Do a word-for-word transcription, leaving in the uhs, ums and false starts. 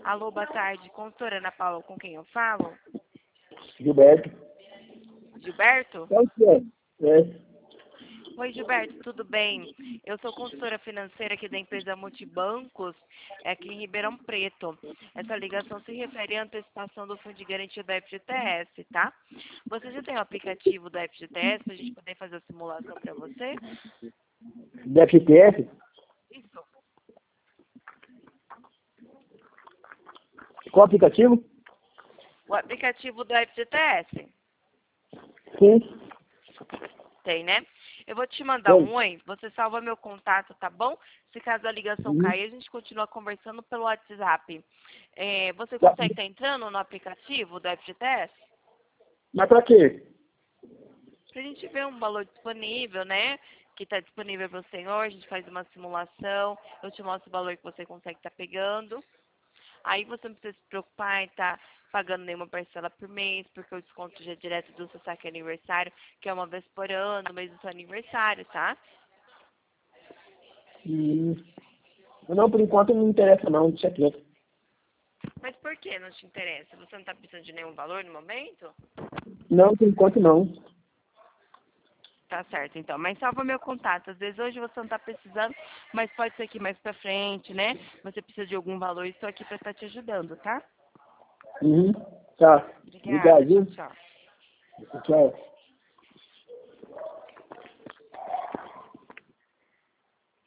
Alô, boa tarde. Consultora Ana Paula, com quem eu falo? Gilberto. Gilberto? É o que é? É. Oi, Gilberto, tudo bem? Eu sou consultora financeira aqui da empresa Multibancos, é aqui em Ribeirão Preto. Essa ligação se refere à antecipação do Fundo de Garantia do F G T S, tá? Você já tem o aplicativo do F G T S para a gente poder fazer a simulação para você? Do F T S? Isso. Qual aplicativo? O aplicativo do F G T S? Sim. Tem, né? Eu vou te mandar Tem. um oi, você salva meu contato, tá bom? Se caso a ligação Uhum. cair, a gente continua conversando pelo WhatsApp. É, você Tá. consegue estar entrando no aplicativo do F G T S? Mas pra quê? Pra gente ver um valor disponível, né? Que está disponível para o senhor, a gente faz uma simulação, eu te mostro o valor que você consegue estar pegando. Aí você não precisa se preocupar em estar pagando nenhuma parcela por mês, porque o desconto já é direto do seu saque aniversário, que é uma vez por ano, no mês do seu aniversário, tá? Hum. Não, por enquanto não me interessa não, deixa quieto. Mas por que não te interessa? Você não está precisando de nenhum valor no momento? Não, por enquanto não. Tá certo, então. Mas salva meu contato. Às vezes hoje você não está precisando, mas pode ser que mais pra frente, né? Você precisa de algum valor e estou aqui para estar te ajudando, tá? Uhum. Tá. Obrigada. Obrigado, Tchau, viu? tchau. Tchau.